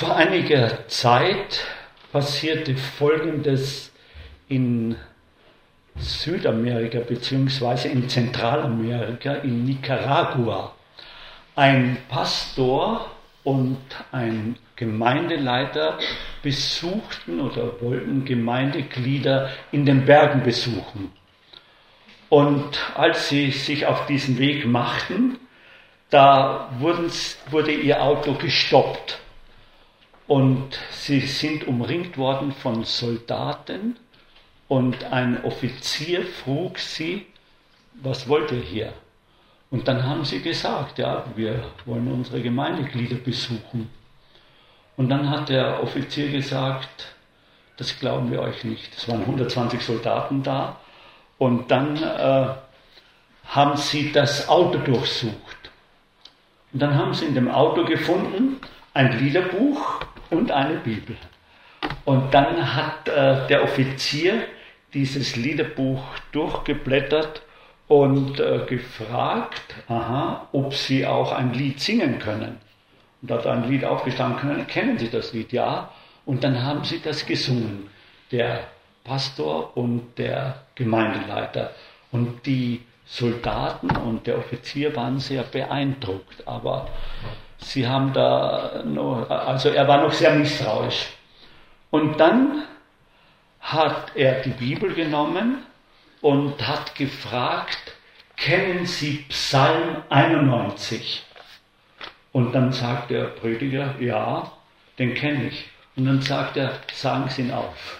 Vor einiger Zeit passierte Folgendes in Südamerika bzw. in Zentralamerika, in Nicaragua. Ein Pastor und ein Gemeindeleiter besuchten oder wollten Gemeindeglieder in den Bergen besuchen. Und als sie sich auf diesen Weg machten, da wurde ihr Auto gestoppt. Und sie sind umringt worden von Soldaten und ein Offizier frug sie, was wollt ihr hier? Und dann haben sie gesagt, ja, wir wollen unsere Gemeindeglieder besuchen. Und dann hat der Offizier gesagt, das glauben wir euch nicht. Es waren 120 Soldaten da. Und dann haben sie das Auto durchsucht. Und dann haben sie in dem Auto gefunden ein Liederbuch und eine Bibel. Und dann hat der Offizier dieses Liederbuch durchgeblättert und gefragt, ob sie auch ein Lied singen können. Und da hat ein Lied aufgestanden, kennen Sie das Lied? Ja. Und dann haben sie das gesungen, der Pastor und der Gemeindeleiter. Und die Soldaten und der Offizier waren sehr beeindruckt, aber sie haben er war noch sehr misstrauisch. Und dann hat er die Bibel genommen und hat gefragt, kennen Sie Psalm 91? Und dann sagt der Prediger, ja, den kenne ich. Und dann sagt er, sagen Sie ihn auf.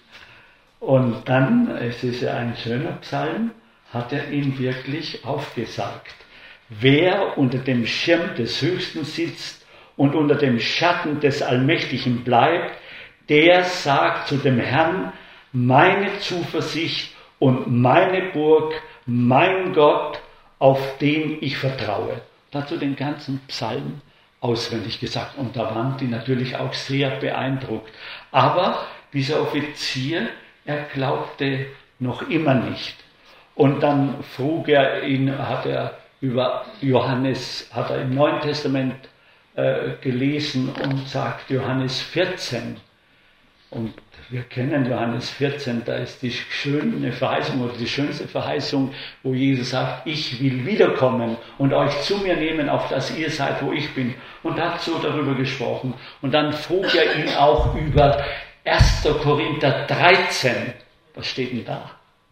Und dann, es ist ja ein schöner Psalm, hat er ihn wirklich aufgesagt. Wer unter dem Schirm des Höchsten sitzt und unter dem Schatten des Allmächtigen bleibt, der sagt zu dem Herrn, meine Zuversicht und meine Burg, mein Gott, auf den ich vertraue. Dazu den ganzen Psalm auswendig gesagt. Und da waren die natürlich auch sehr beeindruckt. Aber dieser Offizier, er glaubte noch immer nicht. Und dann frug er ihn, hat er über Johannes, hat er im Neuen Testament gelesen und sagt Johannes 14. Und wir kennen Johannes 14, da ist die schöne Verheißung oder die schönste Verheißung, wo Jesus sagt, ich will wiederkommen und euch zu mir nehmen, auf dass ihr seid, wo ich bin. Und hat so darüber gesprochen. Und dann frug er ihn auch über 1. Korinther 13. Was steht denn da?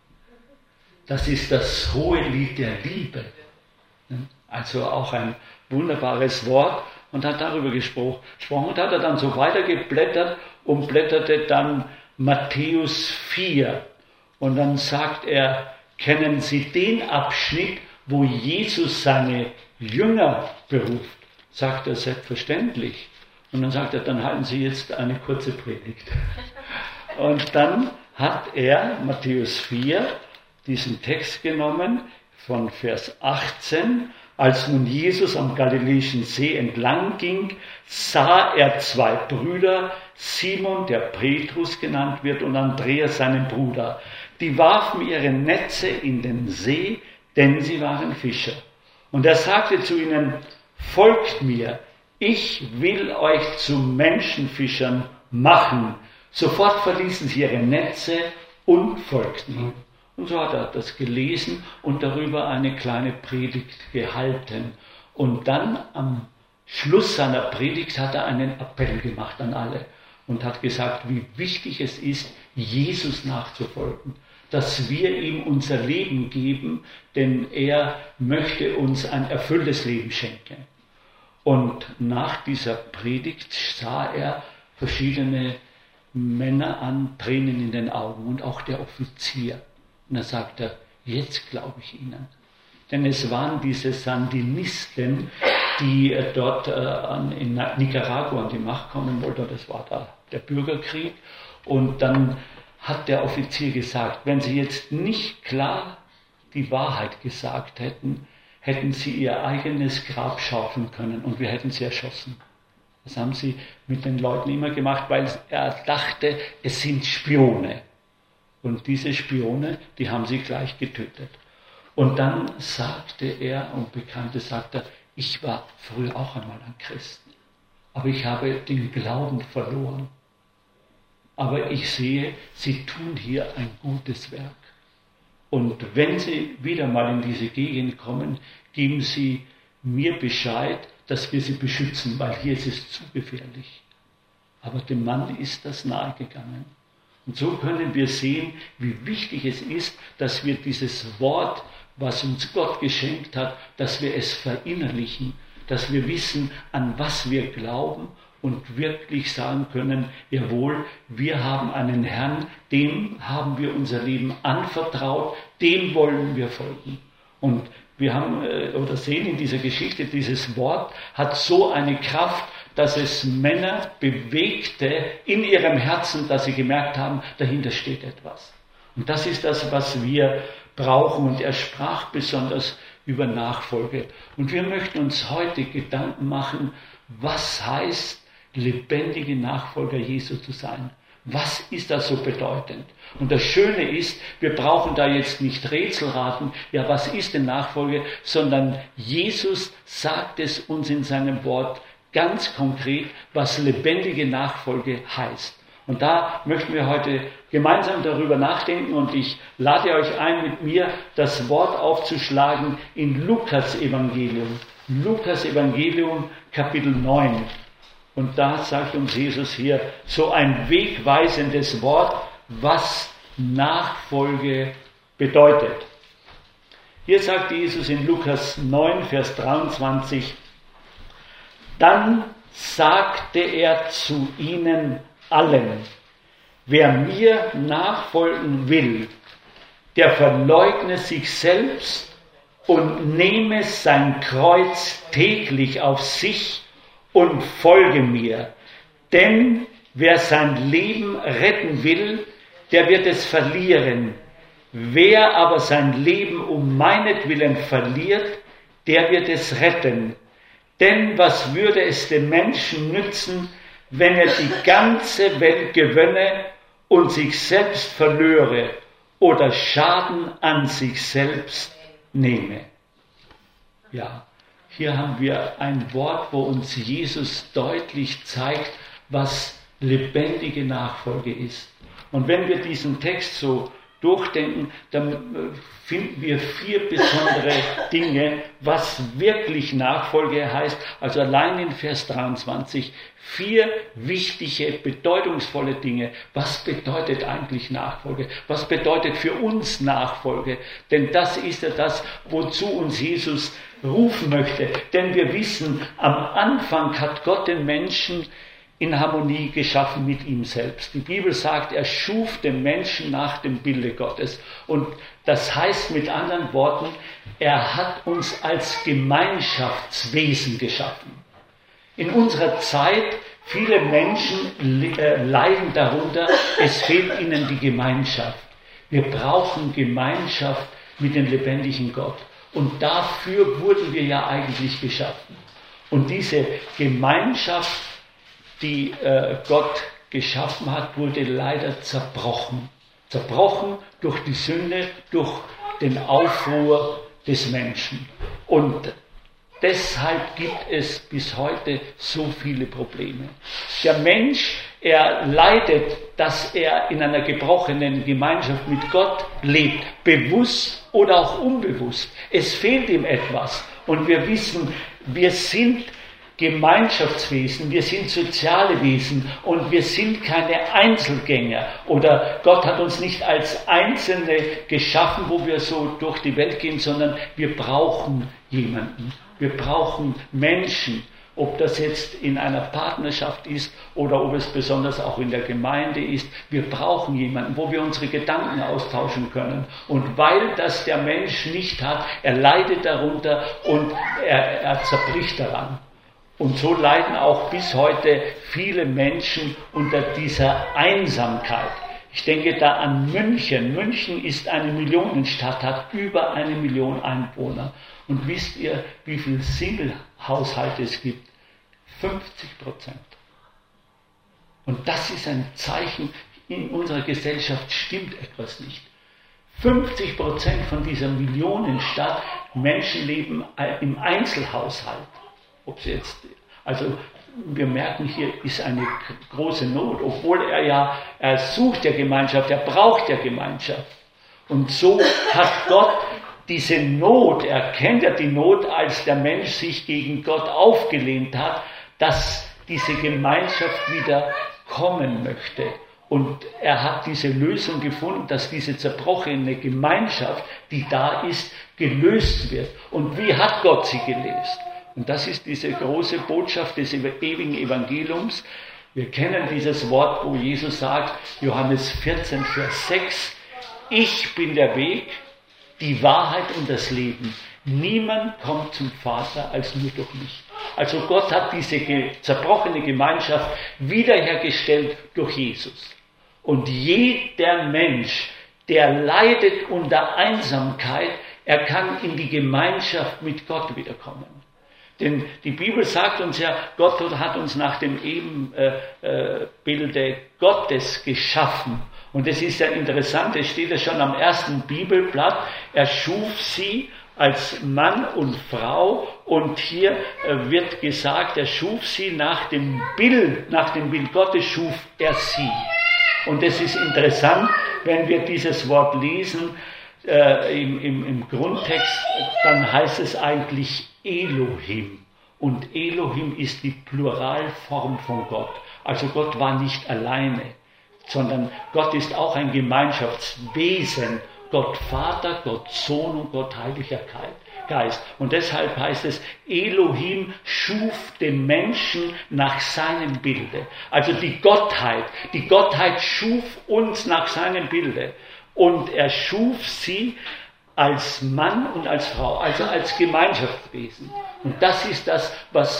Das ist das hohe Lied der Liebe. Also auch ein wunderbares Wort. Und hat darüber gesprochen. Und hat er dann so weitergeblättert und blätterte dann Matthäus 4. Und dann sagt er, kennen Sie den Abschnitt, wo Jesus seine Jünger beruft? Sagt er selbstverständlich. Und dann sagt er, dann halten Sie jetzt eine kurze Predigt. Und dann hat er, Matthäus 4, diesen Text genommen von Vers 18. Als nun Jesus am Galiläischen See entlang ging, sah er zwei Brüder, Simon, der Petrus genannt wird, und Andreas, seinen Bruder. Die warfen ihre Netze in den See, denn sie waren Fischer. Und er sagte zu ihnen, folgt mir, ich will euch zu Menschenfischern machen. Sofort verließen sie ihre Netze und folgten ihm. Und so hat er das gelesen und darüber eine kleine Predigt gehalten. Und dann am Schluss seiner Predigt hat er einen Appell gemacht an alle und hat gesagt, wie wichtig es ist, Jesus nachzufolgen, dass wir ihm unser Leben geben, denn er möchte uns ein erfülltes Leben schenken. Und nach dieser Predigt sah er verschiedene Männer an, Tränen in den Augen und auch der Offizier. Und dann sagt er, jetzt glaube ich Ihnen. Denn es waren diese Sandinisten, die dort in Nicaragua an die Macht kommen wollten. Das war da der Bürgerkrieg. Und dann hat der Offizier gesagt, wenn Sie jetzt nicht klar die Wahrheit gesagt hätten, hätten Sie Ihr eigenes Grab schaufeln können und wir hätten Sie erschossen. Das haben sie mit den Leuten immer gemacht, weil er dachte, es sind Spione. Und diese Spione, die haben sie gleich getötet. Und dann sagte er, und Bekannte sagte, ich war früher auch einmal ein Christ. aber ich habe den Glauben verloren. Aber ich sehe, sie tun hier ein gutes Werk. Und wenn Sie wieder mal in diese Gegend kommen, geben Sie mir Bescheid, dass wir Sie beschützen, weil hier ist es zu gefährlich. Aber dem Mann ist das nahegegangen. Und so können wir sehen, wie wichtig es ist, dass wir dieses Wort, was uns Gott geschenkt hat, dass wir es verinnerlichen, dass wir wissen, an was wir glauben und wirklich sagen können, jawohl, wir haben einen Herrn, dem haben wir unser Leben anvertraut, dem wollen wir folgen. Und wir haben oder sehen in dieser Geschichte, dieses Wort hat so eine Kraft, dass es Männer bewegte in ihrem Herzen, dass sie gemerkt haben, dahinter steht etwas. Und das ist das, was wir brauchen. Und er sprach besonders über Nachfolge. Und wir möchten uns heute Gedanken machen, was heißt, lebendige Nachfolger Jesu zu sein. Was ist das so bedeutend? Und das Schöne ist, wir brauchen da jetzt nicht Rätsel raten, ja, was ist denn Nachfolge, sondern Jesus sagt es uns in seinem Wort ganz konkret, was lebendige Nachfolge heißt. Und da möchten wir heute gemeinsam darüber nachdenken und ich lade euch ein, mit mir das Wort aufzuschlagen in Lukas Evangelium. Lukas Evangelium, Kapitel 9. Und da sagt uns Jesus hier so ein wegweisendes Wort, was Nachfolge bedeutet. Hier sagt Jesus in Lukas 9, Vers 23, dann sagte er zu ihnen allen, wer mir nachfolgen will, der verleugne sich selbst und nehme sein Kreuz täglich auf sich und folge mir. Denn wer sein Leben retten will, der wird es verlieren. Wer aber sein Leben um meinetwillen verliert, der wird es retten. Denn was würde es dem Menschen nützen, wenn er die ganze Welt gewönne und sich selbst verlöre oder Schaden an sich selbst nehme? Ja, hier haben wir ein Wort, wo uns Jesus deutlich zeigt, was lebendige Nachfolge ist. Und wenn wir diesen Text so durchdenken, dann finden wir 4 besondere Dinge, was wirklich Nachfolge heißt. Also allein in Vers 23, 4 wichtige, bedeutungsvolle Dinge. Was bedeutet eigentlich Nachfolge? Was bedeutet für uns Nachfolge? Denn das ist ja das, wozu uns Jesus rufen möchte. Denn wir wissen, am Anfang hat Gott den Menschen in Harmonie geschaffen mit ihm selbst. Die Bibel sagt, er schuf den Menschen nach dem Bilde Gottes. Und das heißt mit anderen Worten, er hat uns als Gemeinschaftswesen geschaffen. In unserer Zeit, viele Menschen leiden darunter, es fehlt ihnen die Gemeinschaft. Wir brauchen Gemeinschaft mit dem lebendigen Gott. Und dafür wurden wir ja eigentlich geschaffen. Und diese Gemeinschaft, die Gott geschaffen hat, wurde leider zerbrochen. Zerbrochen durch die Sünde, durch den Aufruhr des Menschen. Und deshalb gibt es bis heute so viele Probleme. Der Mensch, er leidet, dass er in einer gebrochenen Gemeinschaft mit Gott lebt, bewusst oder auch unbewusst. Es fehlt ihm etwas. Und wir wissen, wir sind Gemeinschaftswesen, wir sind soziale Wesen und wir sind keine Einzelgänger. Oder Gott hat uns nicht als Einzelne geschaffen, wo wir so durch die Welt gehen, sondern wir brauchen jemanden. Wir brauchen Menschen, ob das jetzt in einer Partnerschaft ist oder ob es besonders auch in der Gemeinde ist. Wir brauchen jemanden, wo wir unsere Gedanken austauschen können. Und weil das der Mensch nicht hat, er leidet darunter und er zerbricht daran. Und so leiden auch bis heute viele Menschen unter dieser Einsamkeit. Ich denke da an München. München ist eine Millionenstadt, hat über 1 Million Einwohner. Und wisst ihr, wie viele Single-Haushalte es gibt? 50%. Und das ist ein Zeichen, in unserer Gesellschaft stimmt etwas nicht. 50% von dieser Millionenstadt Menschen leben im Einzelhaushalt. Ob sie jetzt, also wir merken, hier ist eine große Not, obwohl er sucht ja Gemeinschaft, er braucht ja Gemeinschaft. Und so hat Gott diese Not, er kennt ja die Not, als der Mensch sich gegen Gott aufgelehnt hat, dass diese Gemeinschaft wieder kommen möchte. Und er hat diese Lösung gefunden, dass diese zerbrochene Gemeinschaft, die da ist, gelöst wird. Und wie hat Gott sie gelöst? Und das ist diese große Botschaft des ewigen Evangeliums. Wir kennen dieses Wort, wo Jesus sagt, Johannes 14, Vers 6, ich bin der Weg, die Wahrheit und das Leben. Niemand kommt zum Vater als nur durch mich. Also Gott hat diese zerbrochene Gemeinschaft wiederhergestellt durch Jesus. Und jeder Mensch, der leidet unter Einsamkeit, er kann in die Gemeinschaft mit Gott wiederkommen. Denn die Bibel sagt uns ja, Gott hat uns nach dem Ebenbilde Gottes geschaffen. Und es ist ja interessant, es steht ja schon am ersten Bibelblatt, er schuf sie als Mann und Frau, und hier wird gesagt, er schuf sie nach dem Bild Gottes schuf er sie. Und es ist interessant, wenn wir dieses Wort lesen, im Grundtext, dann heißt es eigentlich Elohim. Und Elohim ist die Pluralform von Gott. Also Gott war nicht alleine, sondern Gott ist auch ein Gemeinschaftswesen. Gott Vater, Gott Sohn und Gott Heiliger Geist. Und deshalb heißt es, Elohim schuf den Menschen nach seinem Bilde. Also die Gottheit schuf uns nach seinem Bilde. Und er schuf sie als Mann und als Frau, also als Gemeinschaftswesen. Und das ist das,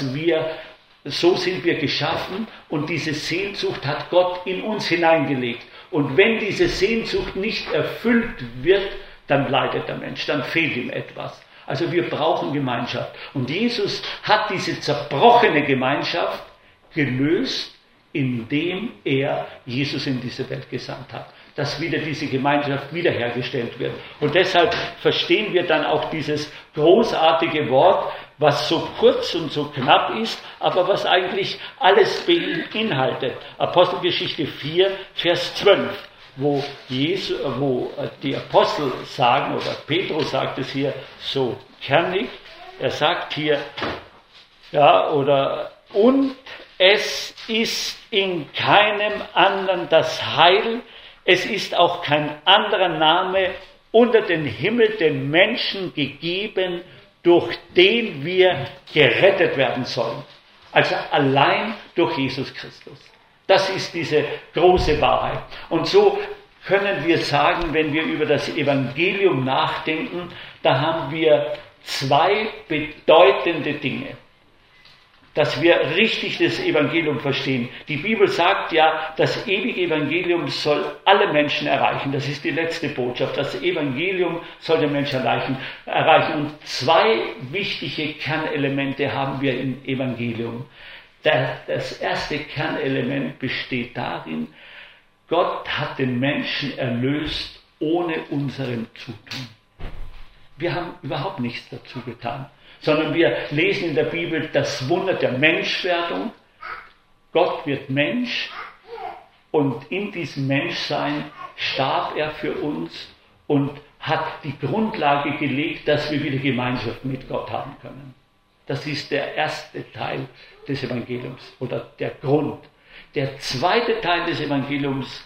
so sind wir geschaffen, und diese Sehnsucht hat Gott in uns hineingelegt. Und wenn diese Sehnsucht nicht erfüllt wird, dann leidet der Mensch, dann fehlt ihm etwas. Also wir brauchen Gemeinschaft. Und Jesus hat diese zerbrochene Gemeinschaft gelöst, indem er Jesus in diese Welt gesandt hat. Dass wieder diese Gemeinschaft wiederhergestellt wird. Und deshalb verstehen wir dann auch dieses großartige Wort, was so kurz und so knapp ist, aber was eigentlich alles beinhaltet. Apostelgeschichte 4, Vers 12, wo die Apostel sagen, oder Petrus sagt es hier so kernig, er sagt hier, und es ist in keinem anderen das Heil, es ist auch kein anderer Name unter den Himmel den Menschen gegeben, durch den wir gerettet werden sollen. Also allein durch Jesus Christus. Das ist diese große Wahrheit. Und so können wir sagen, wenn wir über das Evangelium nachdenken, da haben wir zwei bedeutende Dinge, dass wir richtig das Evangelium verstehen. Die Bibel sagt ja, das ewige Evangelium soll alle Menschen erreichen. Das ist die letzte Botschaft. Das Evangelium soll den Menschen erreichen. Und zwei wichtige Kernelemente haben wir im Evangelium. Das erste Kernelement besteht darin, Gott hat den Menschen erlöst ohne unserem Zutun. Wir haben überhaupt nichts dazu getan, sondern wir lesen in der Bibel das Wunder der Menschwerdung. Gott wird Mensch, und in diesem Menschsein starb er für uns und hat die Grundlage gelegt, dass wir wieder Gemeinschaft mit Gott haben können. Das ist der erste Teil des Evangeliums oder der Grund. Der zweite Teil des Evangeliums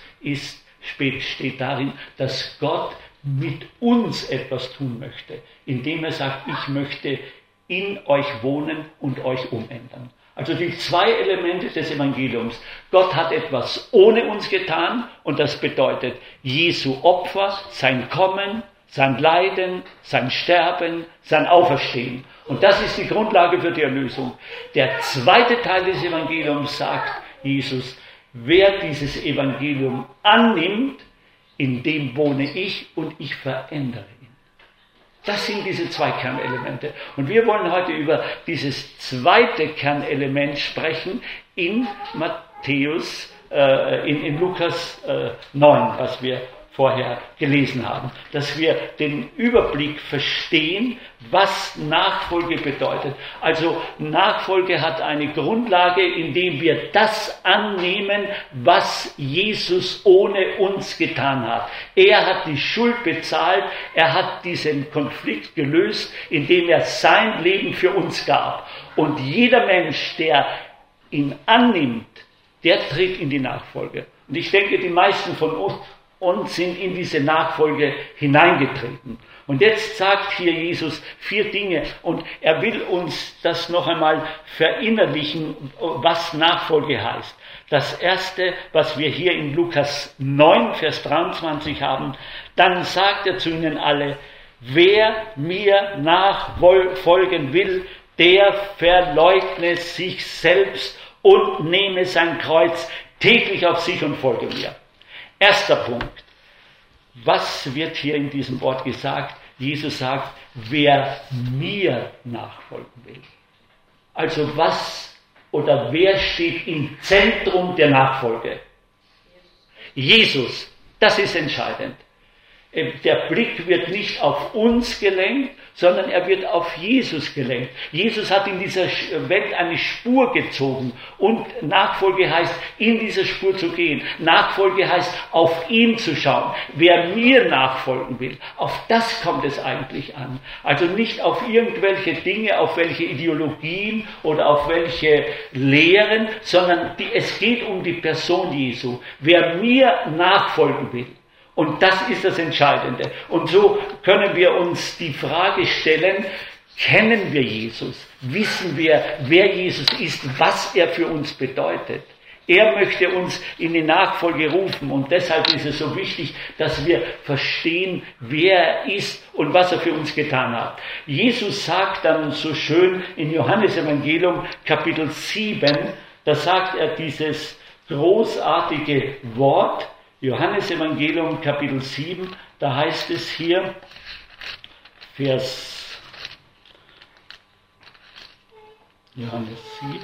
steht darin, dass Gott mit uns etwas tun möchte, indem er sagt, ich möchte in euch wohnen und euch umändern. Also die zwei Elemente des Evangeliums. Gott hat etwas ohne uns getan, und das bedeutet Jesu Opfer, sein Kommen, sein Leiden, sein Sterben, sein Auferstehen. Und das ist die Grundlage für die Erlösung. Der zweite Teil des Evangeliums sagt Jesus, wer dieses Evangelium annimmt, in dem wohne ich und ich verändere ihn. Das sind diese zwei Kernelemente. Und wir wollen heute über dieses zweite Kernelement sprechen in Lukas 9, was wir vorher gelesen haben, dass wir den Überblick verstehen, was Nachfolge bedeutet. Also Nachfolge hat eine Grundlage, indem wir das annehmen, was Jesus ohne uns getan hat. Er hat die Schuld bezahlt, er hat diesen Konflikt gelöst, indem er sein Leben für uns gab. Und jeder Mensch, der ihn annimmt, der tritt in die Nachfolge. Und ich denke, die meisten von uns sind in diese Nachfolge hineingetreten. Und jetzt sagt hier Jesus 4 Dinge und er will uns das noch einmal verinnerlichen, was Nachfolge heißt. Das erste, was wir hier in Lukas 9, Vers 23 haben, dann sagt er zu ihnen alle, wer mir nachfolgen will, der verleugne sich selbst und nehme sein Kreuz täglich auf sich und folge mir. Erster Punkt. Was wird hier in diesem Wort gesagt? Jesus sagt, wer mir nachfolgen will. Also was oder wer steht im Zentrum der Nachfolge? Jesus. Das ist entscheidend. Der Blick wird nicht auf uns gelenkt, sondern er wird auf Jesus gelenkt. Jesus hat in dieser Welt eine Spur gezogen und Nachfolge heißt, in dieser Spur zu gehen. Nachfolge heißt, auf ihn zu schauen. Wer mir nachfolgen will, auf das kommt es eigentlich an. Also nicht auf irgendwelche Dinge, auf welche Ideologien oder auf welche Lehren, sondern es geht um die Person Jesu. Wer mir nachfolgen will, und das ist das Entscheidende. Und so können wir uns die Frage stellen, kennen wir Jesus? Wissen wir, wer Jesus ist, was er für uns bedeutet? Er möchte uns in die Nachfolge rufen und deshalb ist es so wichtig, dass wir verstehen, wer er ist und was er für uns getan hat. Jesus sagt dann so schön in Johannesevangelium Kapitel 7, da sagt er dieses großartige Wort, Johannesevangelium Kapitel 7, da heißt es hier, Johannes 7,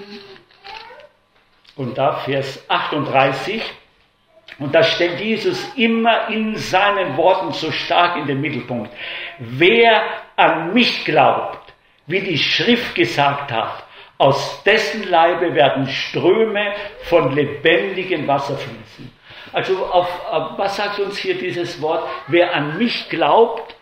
und da Vers 38, und da stellt Jesus immer in seinen Worten so stark in den Mittelpunkt. Wer an mich glaubt, wie die Schrift gesagt hat, aus dessen Leibe werden Ströme von lebendigem Wasser fließen. Also was sagt uns hier dieses Wort? Wer an mich glaubt,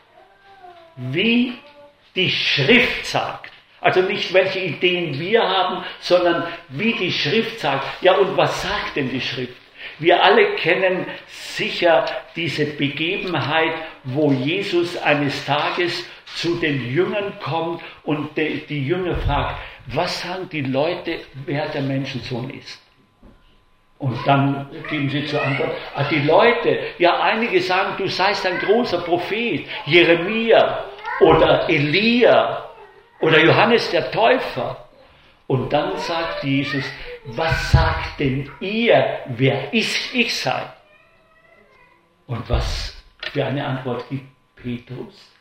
wie die Schrift sagt. Also nicht welche Ideen wir haben, sondern wie die Schrift sagt. Ja, und was sagt denn die Schrift? Wir alle kennen sicher diese Begebenheit, wo Jesus eines Tages zu den Jüngern kommt und die Jünger fragt, was sagen die Leute, wer der Menschensohn ist? Und dann geben sie zur Antwort, die Leute, ja einige sagen, du seist ein großer Prophet, Jeremia oder Elia oder Johannes der Täufer. Und dann sagt Jesus, was sagt denn ihr, wer ich sei? Und was für eine Antwort gibt Petrus?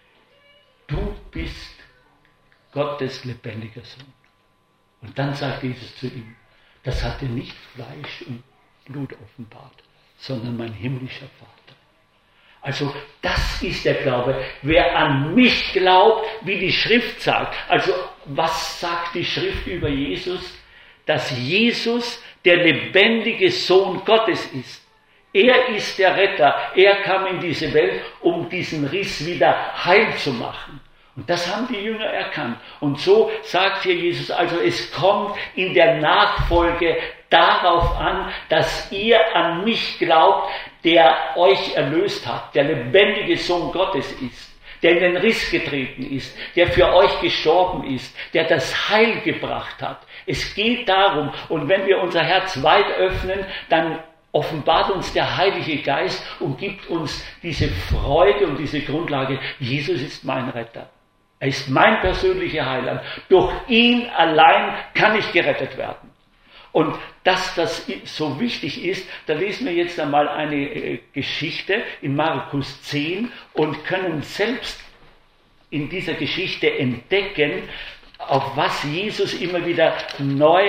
Du bist Gottes lebendiger Sohn. Und dann sagt Jesus zu ihm, das hat dir nicht Fleisch und Blut offenbart, sondern mein himmlischer Vater. Also das ist der Glaube. Wer an mich glaubt, wie die Schrift sagt. Also was sagt die Schrift über Jesus? Dass Jesus der lebendige Sohn Gottes ist. Er ist der Retter. Er kam in diese Welt, um diesen Riss wieder heil zu machen. Und das haben die Jünger erkannt. Und so sagt hier Jesus, also es kommt in der Nachfolge darauf an, dass ihr an mich glaubt, der euch erlöst hat, der lebendige Sohn Gottes ist, der in den Riss getreten ist, der für euch gestorben ist, der das Heil gebracht hat. Es geht darum, und wenn wir unser Herz weit öffnen, dann offenbart uns der Heilige Geist und gibt uns diese Freude und diese Grundlage, Jesus ist mein Retter. Er ist mein persönlicher Heiland. Durch ihn allein kann ich gerettet werden. Und dass das so wichtig ist, da lesen wir jetzt einmal eine Geschichte in Markus 10 und können selbst in dieser Geschichte entdecken, auf was Jesus immer wieder neu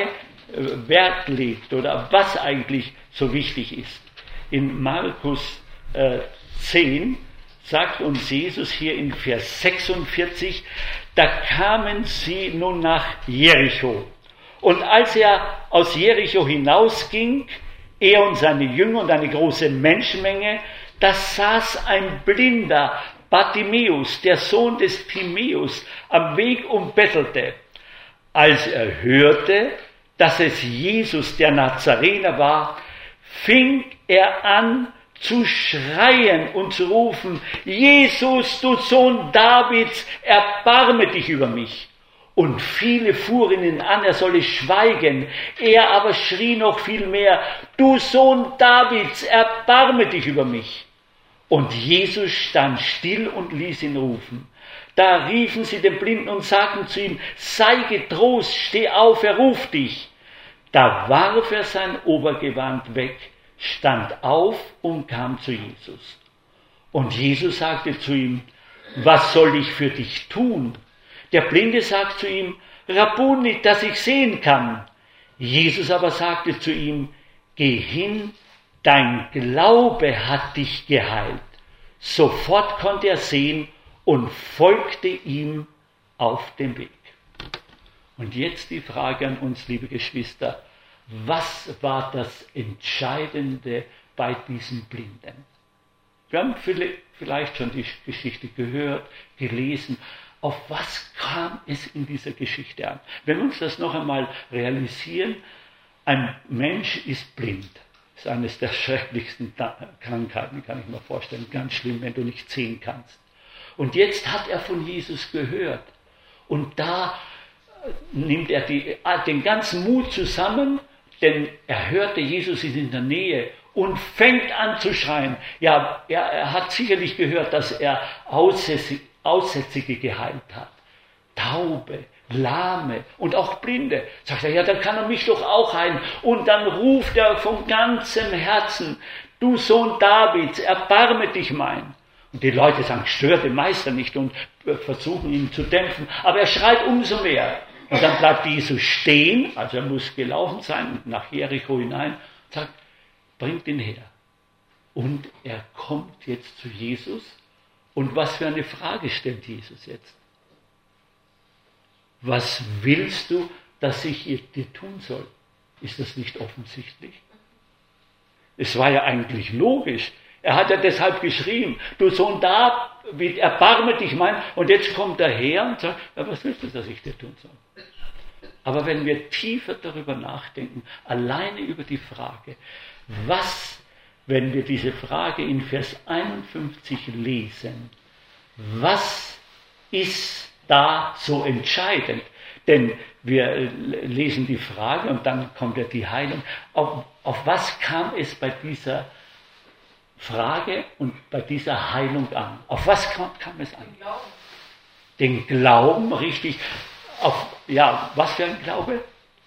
Wert legt oder was eigentlich so wichtig ist. In Markus 10 sagt uns Jesus hier in Vers 46, da kamen sie nun nach Jericho. Und als er aus Jericho hinausging, er und seine Jünger und eine große Menschenmenge, da saß ein Blinder, Bartimäus, der Sohn des Timäus, am Weg und bettelte. Als er hörte, dass es Jesus, der Nazarener war, fing er an zu schreien und zu rufen, Jesus, du Sohn Davids, erbarme dich über mich. Und viele fuhren ihn an, er solle schweigen. Er aber schrie noch viel mehr, du Sohn Davids, erbarme dich über mich. Und Jesus stand still und ließ ihn rufen. Da riefen sie den Blinden und sagten zu ihm, sei getrost, steh auf, er ruft dich. Da warf er sein Obergewand weg, stand auf und kam zu Jesus. Und Jesus sagte zu ihm, was soll ich für dich tun? Der Blinde sagt zu ihm, Rabbuni, dass ich sehen kann. Jesus aber sagte zu ihm, geh hin, dein Glaube hat dich geheilt. Sofort konnte er sehen und folgte ihm auf dem Weg. Und jetzt die Frage an uns, liebe Geschwister, was war das Entscheidende bei diesem Blinden? Wir haben vielleicht schon die Geschichte gehört, gelesen. Auf was kam es in dieser Geschichte an? Wenn wir uns das noch einmal realisieren, ein Mensch ist blind. Das ist eines der schrecklichsten Krankheiten, kann ich mir vorstellen. Ganz schlimm, wenn du nicht sehen kannst. Und jetzt hat er von Jesus gehört. Und da nimmt er den ganzen Mut zusammen, denn er hörte, Jesus ist in der Nähe und fängt an zu schreien. Ja, er hat sicherlich gehört, dass er Aussätzige geheilt hat. Taube, Lahme und auch Blinde. Sagt er, ja, dann kann er mich doch auch heilen. Und dann ruft er von ganzem Herzen, du Sohn Davids, erbarme dich mein. Und die Leute sagen, stör den Meister nicht und versuchen ihn zu dämpfen. Aber er schreit umso mehr. Und dann bleibt Jesus stehen, also er muss gelaufen sein, nach Jericho hinein, und sagt, bringt ihn her. Und er kommt jetzt zu Jesus. Und was für eine Frage stellt Jesus jetzt? Was willst du, dass ich dir tun soll? Ist das nicht offensichtlich? Es war ja eigentlich logisch. Er hat ja deshalb geschrien, du Sohn David, erbarme dich mein. Und jetzt kommt er her und sagt, ja, was willst du, dass ich dir tun soll? Aber wenn wir tiefer darüber nachdenken, alleine über die Frage, was, wenn wir diese Frage in Vers 51 lesen, was ist da so entscheidend? Denn wir lesen die Frage und dann kommt ja die Heilung. Auf was kam es bei dieser Frage und bei dieser Heilung an? Auf was kam es an? Den Glauben, richtig. Was für ein Glaube?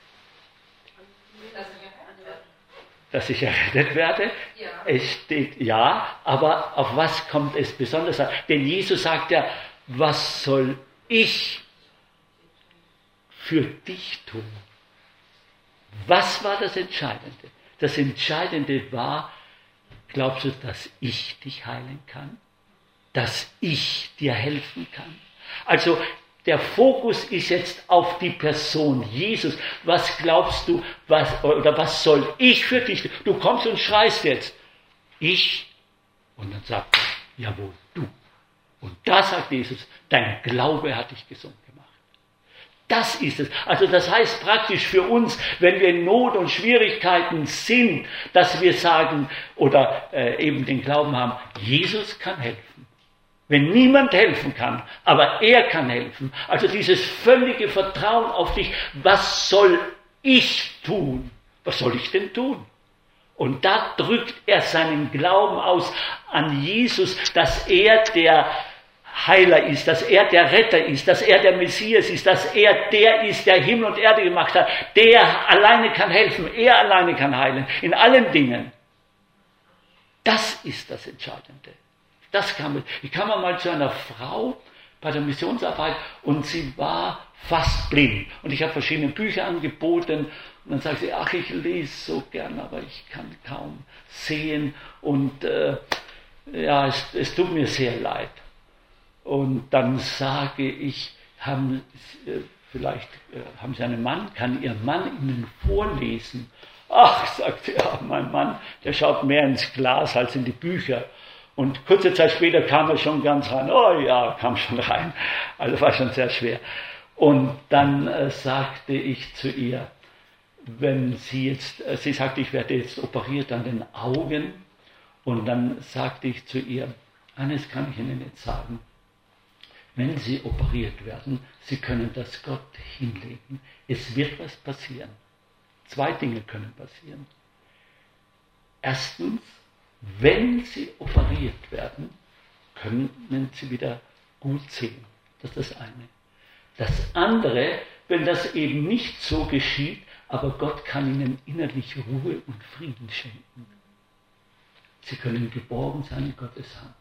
Dass ich errettet werde. Ja. Es steht ja, aber auf was kommt es besonders an? Denn Jesus sagt ja, was soll ich für dich tun? Was war das Entscheidende? Das Entscheidende war, glaubst du, dass ich dich heilen kann? Dass ich dir helfen kann? Also der Fokus ist jetzt auf die Person Jesus. Was glaubst du, was soll ich für dich tun? Du kommst und schreist jetzt, ich, und dann sagt er, jawohl, du. Und da sagt Jesus, dein Glaube hat dich gesund gemacht. Das ist es. Also das heißt praktisch für uns, wenn wir in Not und Schwierigkeiten sind, dass wir sagen oder eben den Glauben haben, Jesus kann helfen. Wenn niemand helfen kann, aber er kann helfen. Also dieses völlige Vertrauen auf dich, was soll ich tun? Was soll ich denn tun? Und da drückt er seinen Glauben aus an Jesus, dass er der Heiler ist, dass er der Retter ist, dass er der Messias ist, dass er der ist, der Himmel und Erde gemacht hat. Der alleine kann helfen, er alleine kann heilen, in allen Dingen. Das ist das Entscheidende. Ich kam mal zu einer Frau bei der Missionsarbeit und sie war fast blind. Und ich habe verschiedene Bücher angeboten und dann sagt sie, ach, ich lese so gern, aber ich kann kaum sehen und ja, es tut mir sehr leid. Und dann sage ich, vielleicht haben Sie einen Mann, kann Ihr Mann Ihnen vorlesen? Ach, sagt er, ja, mein Mann, der schaut mehr ins Glas als in die Bücher. Und kurze Zeit später kam er schon ganz rein. Oh ja, kam schon rein. Also war schon sehr schwer. Und dann sagte ich zu ihr, wenn sie sagte, ich werde jetzt operiert an den Augen. Und dann sagte ich zu ihr, eines kann ich Ihnen jetzt sagen. Wenn Sie operiert werden, Sie können das Gott hinlegen. Es wird was passieren. 2 Dinge können passieren. Erstens, wenn Sie operiert werden, können Sie wieder gut sehen. Das ist das eine. Das andere, wenn das eben nicht so geschieht, aber Gott kann Ihnen innerlich Ruhe und Frieden schenken. Sie können geborgen sein in Gottes Hand.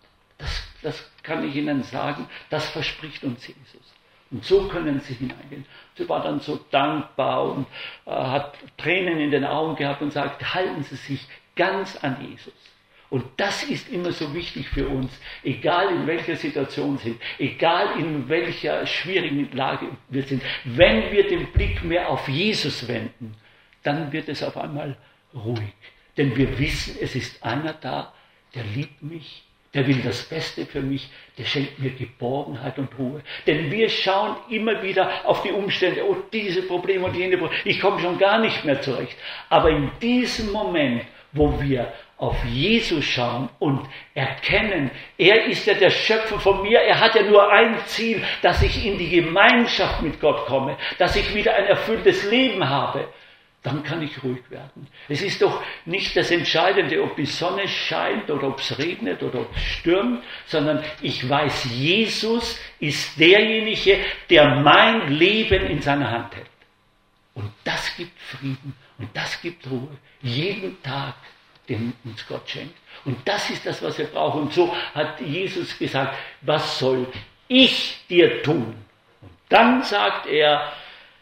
Das kann ich Ihnen sagen, das verspricht uns Jesus. Und so können Sie hineingehen. Sie war dann so dankbar und hat Tränen in den Augen gehabt und sagt, halten Sie sich ganz an Jesus. Und das ist immer so wichtig für uns, egal in welcher Situation wir sind, egal in welcher schwierigen Lage wir sind. Wenn wir den Blick mehr auf Jesus wenden, dann wird es auf einmal ruhig. Denn wir wissen, es ist einer da, der liebt mich, der will das Beste für mich, der schenkt mir Geborgenheit und Ruhe. Denn wir schauen immer wieder auf die Umstände, oh, diese Probleme und jene Probleme, ich komme schon gar nicht mehr zurecht. Aber in diesem Moment, wo wir auf Jesus schauen und erkennen, er ist ja der Schöpfer von mir, er hat ja nur ein Ziel, dass ich in die Gemeinschaft mit Gott komme, dass ich wieder ein erfülltes Leben habe, dann kann ich ruhig werden. Es ist doch nicht das Entscheidende, ob die Sonne scheint oder ob es regnet oder ob es stürmt, sondern ich weiß, Jesus ist derjenige, der mein Leben in seiner Hand hält. Und das gibt Frieden und das gibt Ruhe. Jeden Tag, den uns Gott schenkt. Und das ist das, was wir brauchen. Und so hat Jesus gesagt, was soll ich dir tun? Und dann sagt er,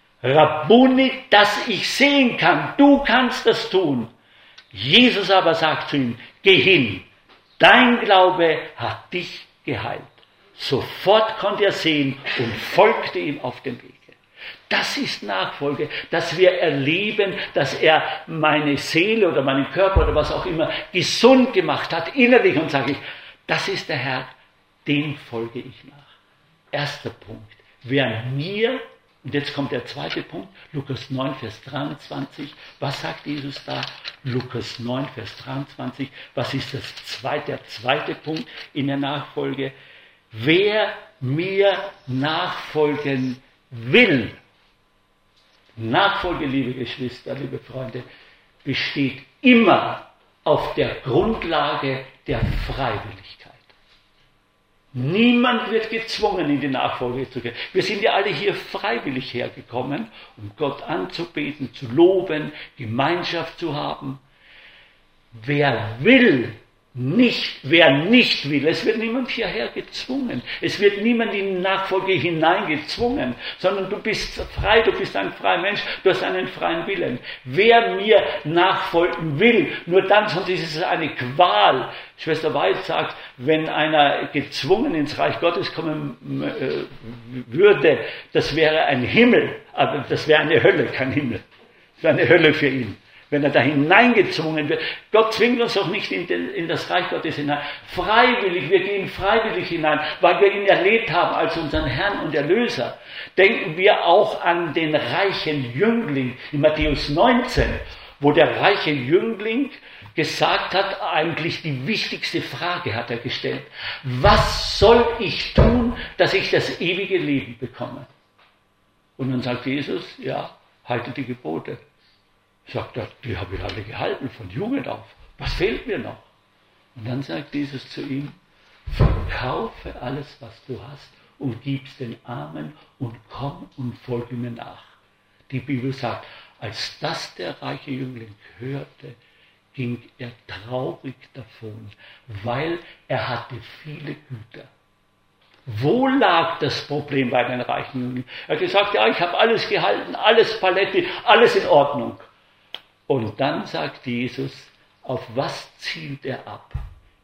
Rabbuni, dass ich sehen kann, du kannst das tun. Jesus aber sagt zu ihm, geh hin, dein Glaube hat dich geheilt. Sofort konnte er sehen und folgte ihm auf dem Wege. Das ist Nachfolge, dass wir erleben, dass er meine Seele oder meinen Körper oder was auch immer gesund gemacht hat, innerlich, und sage ich, das ist der Herr, dem folge ich nach. Erster Punkt, wer mir, und jetzt kommt der zweite Punkt, Lukas 9, Vers 23. Was sagt Jesus da? Lukas 9, Vers 23. Was ist der zweite Punkt in der Nachfolge? Wer mir nachfolgen will, Nachfolge, liebe Geschwister, liebe Freunde, besteht immer auf der Grundlage der Freiwilligkeit. Niemand wird gezwungen, in die Nachfolge zu gehen. Wir sind ja alle hier freiwillig hergekommen, um Gott anzubeten, zu loben, Gemeinschaft zu haben. Wer nicht will, es wird niemand hierher gezwungen. Es wird niemand in die Nachfolge hineingezwungen, sondern du bist frei, du bist ein freier Mensch, du hast einen freien Willen. Wer mir nachfolgen will, nur dann, sonst ist es eine Qual. Schwester Weiß sagt, wenn einer gezwungen ins Reich Gottes kommen würde, das wäre ein Himmel, aber das wäre eine Hölle, kein Himmel. Das wäre eine Hölle für ihn. Wenn er da hineingezwungen wird. Gott zwingt uns auch nicht in das Reich Gottes hinein. Freiwillig, wir gehen freiwillig hinein, weil wir ihn erlebt haben als unseren Herrn und Erlöser. Denken wir auch an den reichen Jüngling in Matthäus 19, wo der reiche Jüngling gesagt hat, eigentlich die wichtigste Frage hat er gestellt. Was soll ich tun, dass ich das ewige Leben bekomme? Und dann sagt Jesus, ja, halte die Gebote. Sagt er, die habe ich alle gehalten, von Jugend auf. Was fehlt mir noch? Und dann sagt Jesus zu ihm, verkaufe alles, was du hast und gib's den Armen und komm und folge mir nach. Die Bibel sagt, als das der reiche Jüngling hörte, ging er traurig davon, weil er hatte viele Güter. Wo lag das Problem bei den reichen Jünglingen? Er hat gesagt, ja, ich habe alles gehalten, alles Paletti, alles in Ordnung. Und dann sagt Jesus, auf was zielt er ab?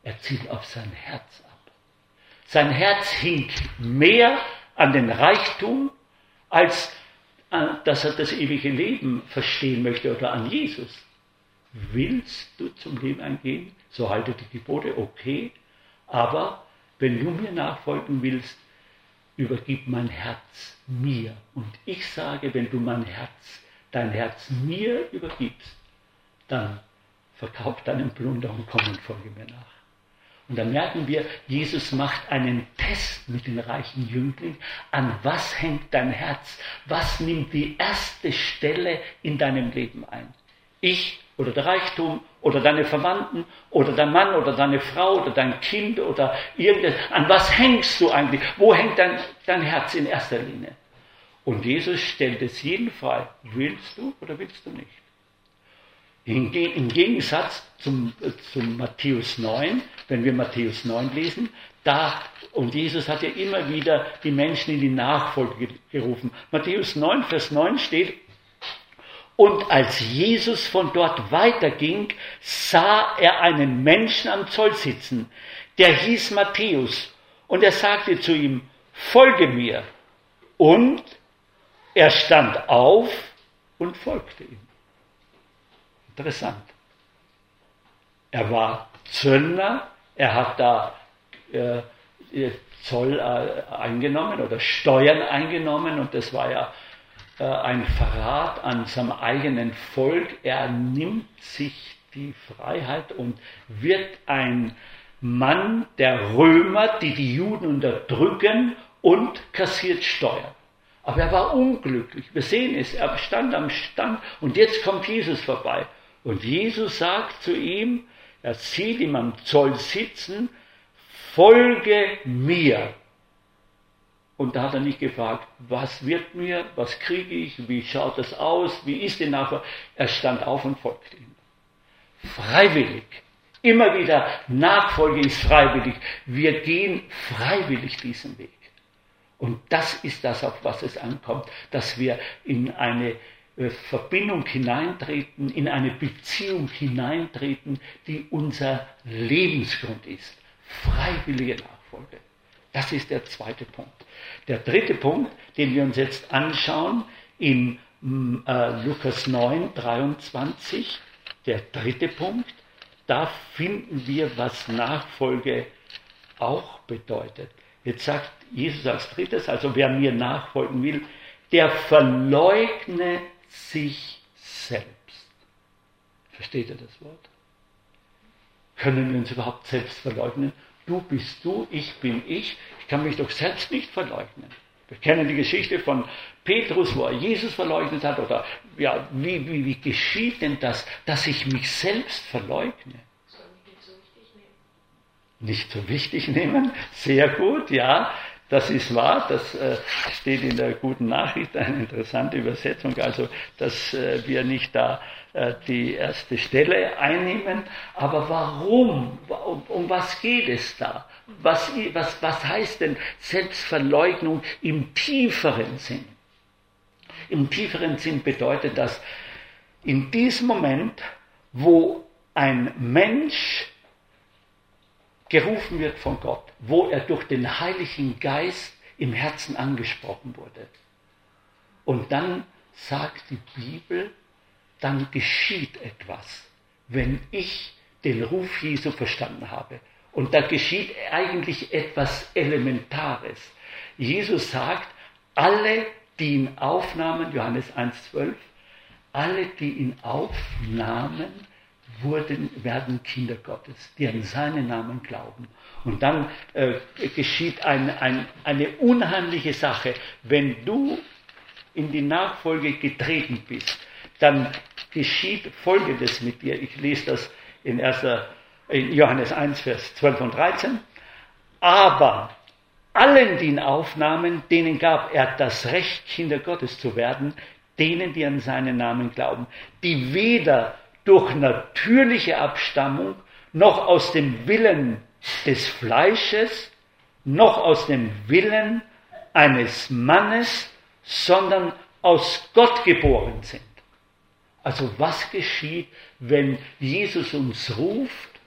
Er zielt auf sein Herz ab. Sein Herz hing mehr an den Reichtum, als dass er das ewige Leben verstehen möchte oder an Jesus. Willst du zum Leben eingehen? So halte die Gebote, okay. Aber wenn du mir nachfolgen willst, übergib mein Herz mir. Und ich sage, wenn du dein Herz mir übergibst, dann verkauf deinen Plunder und komm und folge mir nach. Und da merken wir, Jesus macht einen Test mit den reichen Jünglingen. An was hängt dein Herz? Was nimmt die erste Stelle in deinem Leben ein? Ich oder der Reichtum oder deine Verwandten oder dein Mann oder deine Frau oder dein Kind oder irgendwas. An was hängst du eigentlich? Wo hängt dein Herz in erster Linie? Und Jesus stellt es jeden frei. Willst du oder willst du nicht? Im Gegensatz zum Matthäus 9, wenn wir Matthäus 9 lesen, und Jesus hat ja immer wieder die Menschen in die Nachfolge gerufen. Matthäus 9, Vers 9 steht, und als Jesus von dort weiterging, sah er einen Menschen am Zoll sitzen, der hieß Matthäus, und er sagte zu ihm, folge mir. Und er stand auf und folgte ihm. Interessant. Er war Zöllner, er hat da Zoll eingenommen oder Steuern eingenommen und das war ja ein Verrat an seinem eigenen Volk. Er nimmt sich die Freiheit und wird ein Mann der Römer, die die Juden unterdrücken, und kassiert Steuern. Aber er war unglücklich. Wir sehen es, er stand am Stand und jetzt kommt Jesus vorbei. Und Jesus sagt zu ihm, er sieht ihn am Zoll sitzen, folge mir. Und da hat er nicht gefragt, was wird mir, was kriege ich, wie schaut das aus, wie ist die Nachfolge. Er stand auf und folgte ihm. Freiwillig. Immer wieder, Nachfolge ist freiwillig. Wir gehen freiwillig diesen Weg. Und das ist das, auf was es ankommt, dass wir in eine Verbindung hineintreten, in eine Beziehung hineintreten, die unser Lebensgrund ist. Freiwillige Nachfolge. Das ist der zweite Punkt. Der dritte Punkt, den wir uns jetzt anschauen, in Lukas 9, 23, der dritte Punkt, da finden wir, was Nachfolge auch bedeutet. Jetzt sagt Jesus als drittes, also wer mir nachfolgen will, der verleugne sich selbst. Versteht ihr das Wort? Können wir uns überhaupt selbst verleugnen? Du bist du, ich bin ich. Ich kann mich doch selbst nicht verleugnen. Wir kennen die Geschichte von Petrus, wo er Jesus verleugnet hat. Oder ja, wie geschieht denn das, dass ich mich selbst verleugne? Nicht so wichtig nehmen? Sehr gut, ja. Das ist wahr, das steht in der guten Nachricht, eine interessante Übersetzung, also dass wir nicht da die erste Stelle einnehmen. Aber warum? Um was geht es da? Was heißt denn Selbstverleugnung im tieferen Sinn? Im tieferen Sinn bedeutet das, in diesem Moment, wo ein Mensch gerufen wird von Gott, wo er durch den Heiligen Geist im Herzen angesprochen wurde. Und dann sagt die Bibel, dann geschieht etwas, wenn ich den Ruf Jesu verstanden habe. Und da geschieht eigentlich etwas Elementares. Jesus sagt, alle, die ihn aufnahmen, Johannes 1,12, alle, die ihn aufnahmen, werden Kinder Gottes, die an seinen Namen glauben. Und dann geschieht eine unheimliche Sache. Wenn du in die Nachfolge getreten bist, dann geschieht Folgendes mit dir. Ich lese das in Johannes 1, Vers 12 und 13. Aber allen, die ihn aufnahmen, denen gab er das Recht, Kinder Gottes zu werden, denen, die an seinen Namen glauben, die weder durch natürliche Abstammung, noch aus dem Willen des Fleisches, noch aus dem Willen eines Mannes, sondern aus Gott geboren sind. Also was geschieht, wenn Jesus uns ruft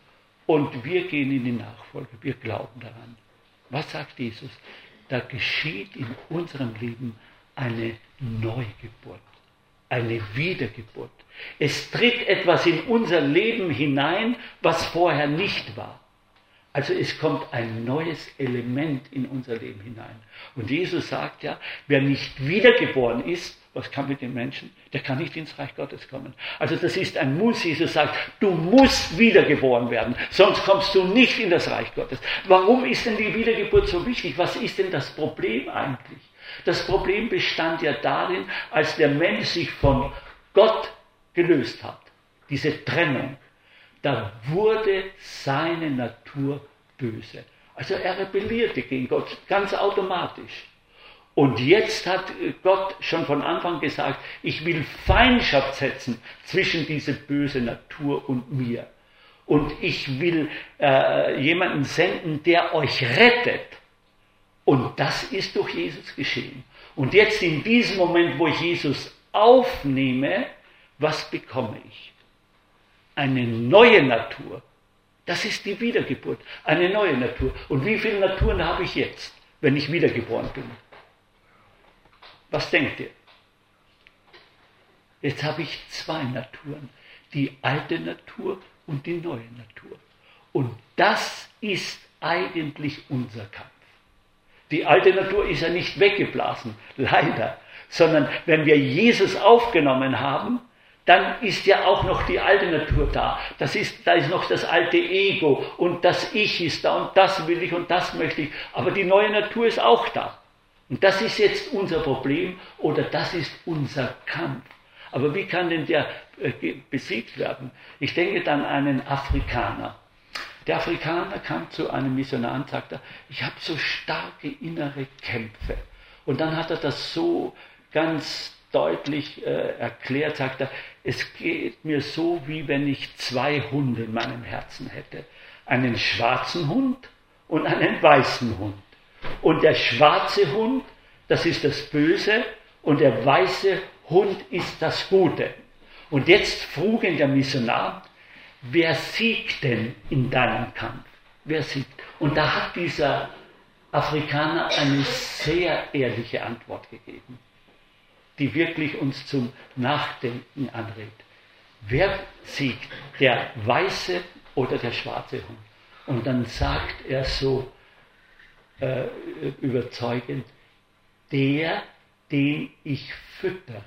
und wir gehen in die Nachfolge, wir glauben daran. Was sagt Jesus? Da geschieht in unserem Leben eine Neugeburt, eine Wiedergeburt. Es tritt etwas in unser Leben hinein, was vorher nicht war. Also es kommt ein neues Element in unser Leben hinein. Und Jesus sagt ja, wer nicht wiedergeboren ist, was kann mit dem Menschen? Der kann nicht ins Reich Gottes kommen. Also das ist ein Muss. Jesus sagt, du musst wiedergeboren werden, sonst kommst du nicht in das Reich Gottes. Warum ist denn die Wiedergeburt so wichtig? Was ist denn das Problem eigentlich? Das Problem bestand ja darin, als der Mensch sich von Gott gelöst hat, diese Trennung, da wurde seine Natur böse. Also er rebellierte gegen Gott, ganz automatisch. Und jetzt hat Gott schon von Anfang gesagt, ich will Feindschaft setzen zwischen dieser bösen Natur und mir. Und ich will jemanden senden, der euch rettet. Und das ist durch Jesus geschehen. Und jetzt in diesem Moment, wo ich Jesus aufnehme, was bekomme ich? Eine neue Natur. Das ist die Wiedergeburt. Eine neue Natur. Und wie viele Naturen habe ich jetzt, wenn ich wiedergeboren bin? Was denkt ihr? Jetzt habe ich zwei Naturen. Die alte Natur und die neue Natur. Und das ist eigentlich unser Kampf. Die alte Natur ist ja nicht weggeblasen, leider. Sondern wenn wir Jesus aufgenommen haben, dann ist ja auch noch die alte Natur da. Da ist noch das alte Ego und das Ich ist da und das will ich und das möchte ich. Aber die neue Natur ist auch da. Und das ist jetzt unser Problem oder das ist unser Kampf. Aber wie kann denn der besiegt werden? Ich denke dann an einen Afrikaner. Der Afrikaner kam zu einem Missionar und sagte, ich habe so starke innere Kämpfe. Und dann hat er das so ganz deutlich erklärt, sagt er, es geht mir so, wie wenn ich zwei Hunde in meinem Herzen hätte. Einen schwarzen Hund und einen weißen Hund. Und der schwarze Hund, das ist das Böse, und der weiße Hund ist das Gute. Und jetzt frug ihn der Missionar, wer siegt denn in deinem Kampf? Wer siegt? Und da hat dieser Afrikaner eine sehr ehrliche Antwort gegeben, die wirklich uns zum Nachdenken anregt. Wer siegt, der weiße oder der schwarze Hund? Und dann sagt er so überzeugend, der, den ich füttere.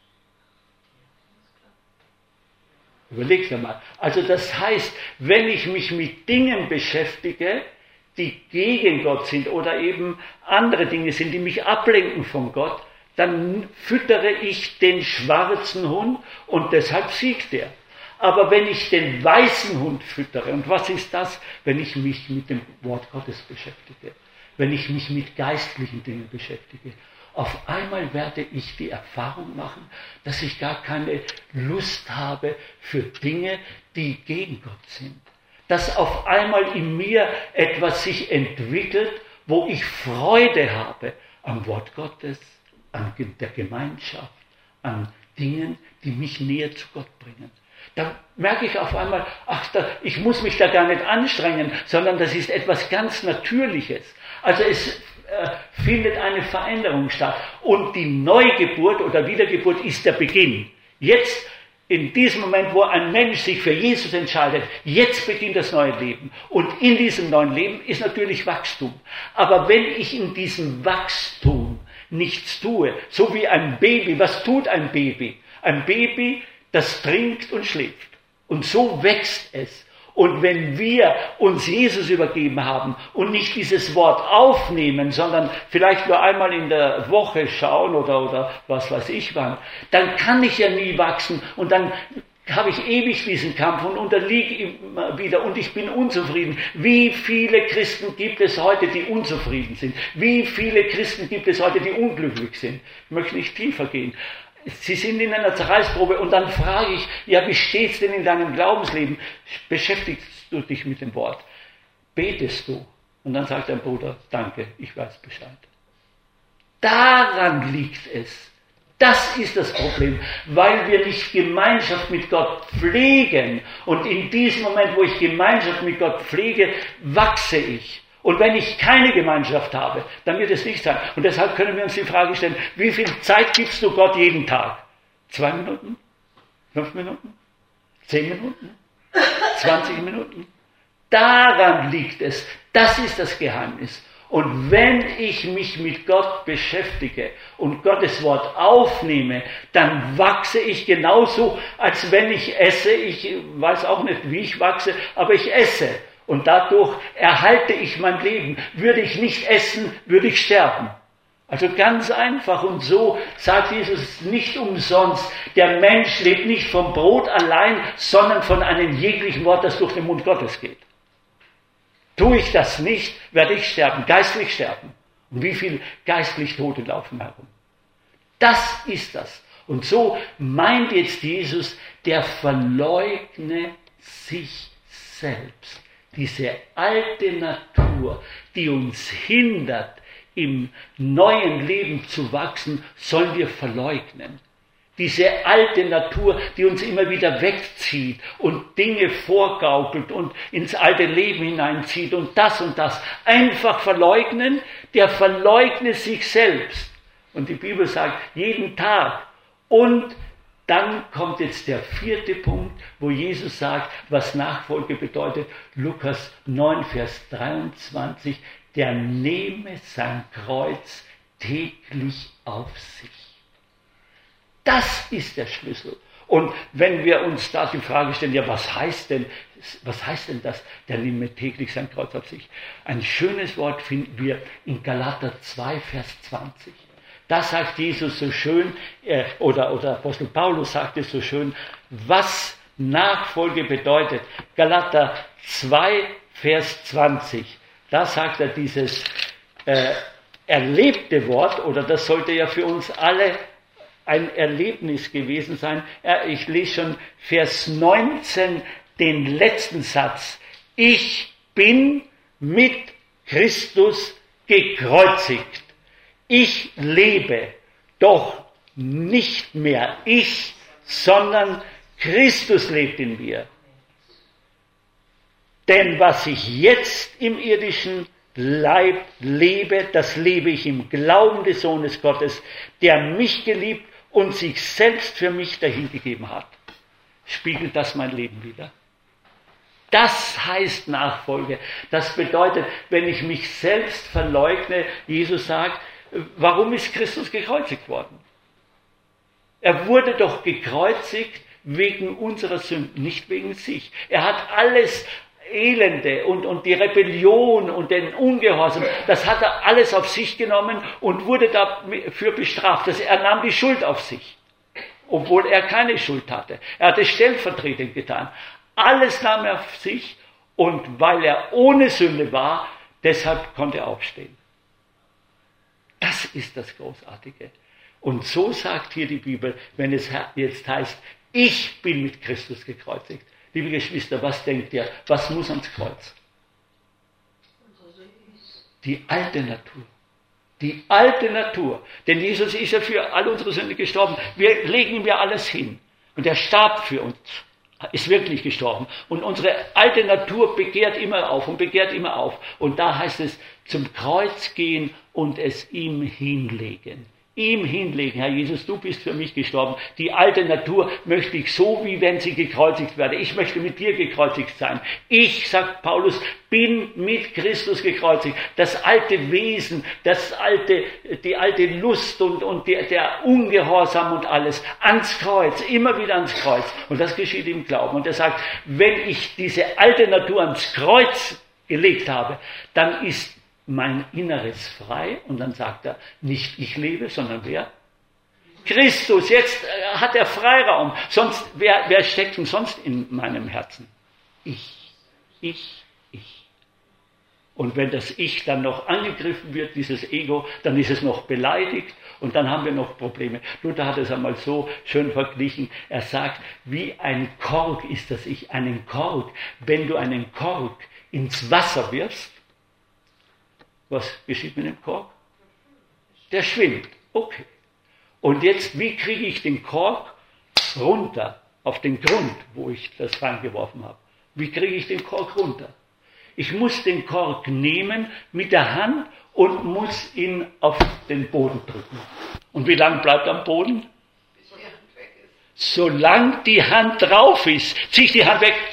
Überlegt mal. Also das heißt, wenn ich mich mit Dingen beschäftige, die gegen Gott sind oder eben andere Dinge sind, die mich ablenken von Gott, dann füttere ich den schwarzen Hund und deshalb siegt er. Aber wenn ich den weißen Hund füttere, und was ist das, wenn ich mich mit dem Wort Gottes beschäftige, wenn ich mich mit geistlichen Dingen beschäftige, auf einmal werde ich die Erfahrung machen, dass ich gar keine Lust habe für Dinge, die gegen Gott sind. Dass auf einmal in mir etwas sich entwickelt, wo ich Freude habe am Wort Gottes, an der Gemeinschaft, an Dingen, die mich näher zu Gott bringen. Da merke ich auf einmal, ich muss mich da gar nicht anstrengen, sondern das ist etwas ganz Natürliches. Also es findet eine Veränderung statt. Und die Neugeburt oder Wiedergeburt ist der Beginn. Jetzt, in diesem Moment, wo ein Mensch sich für Jesus entscheidet, jetzt beginnt das neue Leben. Und in diesem neuen Leben ist natürlich Wachstum. Aber wenn ich in diesem Wachstum nichts tue, so wie ein Baby, was tut ein Baby? Ein Baby, das trinkt und schläft. Und so wächst es. Und wenn wir uns Jesus übergeben haben und nicht dieses Wort aufnehmen, sondern vielleicht nur einmal in der Woche schauen oder was weiß ich wann, dann kann ich ja nie wachsen und dann habe ich ewig diesen Kampf und unterliege immer wieder und ich bin unzufrieden. Wie viele Christen gibt es heute, die unzufrieden sind? Wie viele Christen gibt es heute, die unglücklich sind? Ich möchte nicht tiefer gehen. Sie sind in einer Zerreißprobe und dann frage ich, ja, wie steht's denn in deinem Glaubensleben? Beschäftigst du dich mit dem Wort? Betest du? Und dann sagt dein Bruder, danke, ich weiß Bescheid. Daran liegt es. Das ist das Problem, weil wir nicht Gemeinschaft mit Gott pflegen. Und in diesem Moment, wo ich Gemeinschaft mit Gott pflege, wachse ich. Und wenn ich keine Gemeinschaft habe, dann wird es nicht sein. Und deshalb können wir uns die Frage stellen, wie viel Zeit gibst du Gott jeden Tag? 2 Minuten? 5 Minuten? 10 Minuten? 20 Minuten? Daran liegt es. Das ist das Geheimnis. Und wenn ich mich mit Gott beschäftige und Gottes Wort aufnehme, dann wachse ich genauso, als wenn ich esse. Ich weiß auch nicht, wie ich wachse, aber ich esse. Und dadurch erhalte ich mein Leben. Würde ich nicht essen, würde ich sterben. Also ganz einfach. Und so sagt Jesus nicht umsonst, der Mensch lebt nicht vom Brot allein, sondern von einem jeglichen Wort, das durch den Mund Gottes geht. Tue ich das nicht, werde ich sterben, geistlich sterben. Und wie viele geistlich Tote laufen herum? Das ist das. Und so meint jetzt Jesus, der verleugne sich selbst. Diese alte Natur, die uns hindert, im neuen Leben zu wachsen, sollen wir verleugnen. Diese alte Natur, die uns immer wieder wegzieht und Dinge vorgaukelt und ins alte Leben hineinzieht und das einfach verleugnen, der verleugne sich selbst. Und die Bibel sagt, jeden Tag. Und dann kommt jetzt der 4. Punkt, wo Jesus sagt, was Nachfolge bedeutet. Lukas 9, Vers 23, der nehme sein Kreuz täglich auf sich. Das ist der Schlüssel. Und wenn wir uns da die Frage stellen, ja, was heißt denn das? Der nehme täglich sein Kreuz auf sich. Ein schönes Wort finden wir in Galater 2, Vers 20. Da sagt Jesus so schön, oder Apostel Paulus sagt es so schön, was Nachfolge bedeutet. Galater 2, Vers 20. Da sagt er dieses erlebte Wort, oder das sollte ja für uns alle ein Erlebnis gewesen sein. Ich lese schon Vers 19, den letzten Satz. Ich bin mit Christus gekreuzigt. Ich lebe, doch nicht mehr ich, sondern Christus lebt in mir. Denn was ich jetzt im irdischen Leib lebe, das lebe ich im Glauben des Sohnes Gottes, der mich geliebt und sich selbst für mich dahingegeben hat. Spiegelt das mein Leben wider? Das heißt Nachfolge. Das bedeutet, wenn ich mich selbst verleugne, Jesus sagt, warum ist Christus gekreuzigt worden? Er wurde doch gekreuzigt wegen unserer Sünden, nicht wegen sich. Er hat alles Elende und die Rebellion und den Ungehorsam, das hat er alles auf sich genommen und wurde dafür bestraft. Er nahm die Schuld auf sich, obwohl er keine Schuld hatte. Er hat es stellvertretend getan. Alles nahm er auf sich und weil er ohne Sünde war, deshalb konnte er aufstehen. Das ist das Großartige. Und so sagt hier die Bibel, wenn es jetzt heißt, ich bin mit Christus gekreuzigt. Liebe Geschwister, was denkt ihr? Was muss ans Kreuz? Die alte Natur. Die alte Natur. Denn Jesus ist ja für all unsere Sünde gestorben. Wir legen ihm ja alles hin. Und er starb für uns. Ist wirklich gestorben. Und unsere alte Natur begehrt immer auf und begehrt immer auf. Und da heißt es, zum Kreuz gehen und es ihm hinlegen. Ihm hinlegen, Herr Jesus, du bist für mich gestorben. Die alte Natur möchte ich so, wie wenn sie gekreuzigt werde. Ich möchte mit dir gekreuzigt sein. Ich, sagt Paulus, bin mit Christus gekreuzigt. Das alte Wesen, die alte Lust und der Ungehorsam und alles ans Kreuz, immer wieder ans Kreuz. Und das geschieht im Glauben. Und er sagt, wenn ich diese alte Natur ans Kreuz gelegt habe, dann ist mein Inneres frei. Und dann sagt er, nicht ich lebe, sondern wer? Christus. Jetzt hat er Freiraum. Sonst, wer steckt denn sonst in meinem Herzen? Ich. Und wenn das Ich dann noch angegriffen wird, dieses Ego, dann ist es noch beleidigt und dann haben wir noch Probleme. Luther hat es einmal so schön verglichen. Er sagt, wie ein Kork ist das Ich. Einen Kork. Wenn du einen Kork ins Wasser wirfst, was geschieht mit dem Kork? Der schwimmt. Okay. Und jetzt, wie kriege ich den Kork runter auf den Grund, wo ich das reingeworfen habe? Wie kriege ich den Kork runter? Ich muss den Kork nehmen mit der Hand und muss ihn auf den Boden drücken. Und wie lange bleibt er am Boden? Bis die Hand weg ist. Solange die Hand drauf ist, ziehe ich die Hand weg,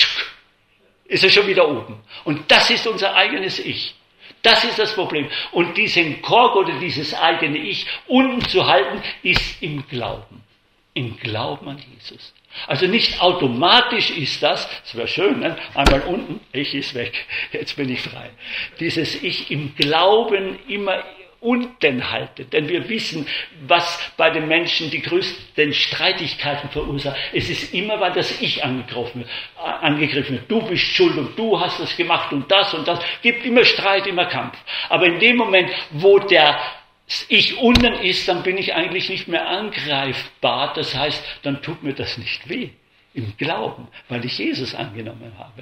ist er schon wieder oben. Und das ist unser eigenes Ich. Das ist das Problem. Und diesen Kork oder dieses eigene Ich unten zu halten, ist im Glauben. Im Glauben an Jesus. Also nicht automatisch ist das wäre schön, ne? Einmal unten, Ich ist weg, jetzt bin ich frei. Dieses Ich im Glauben immer unten halten, denn wir wissen, was bei den Menschen die größten Streitigkeiten verursacht. Es ist immer, weil das Ich angegriffen wird. Du bist schuld und du hast das gemacht und das. Gibt immer Streit, immer Kampf. Aber in dem Moment, wo der Ich unten ist, dann bin ich eigentlich nicht mehr angreifbar. Das heißt, dann tut mir das nicht weh. Im Glauben, weil ich Jesus angenommen habe.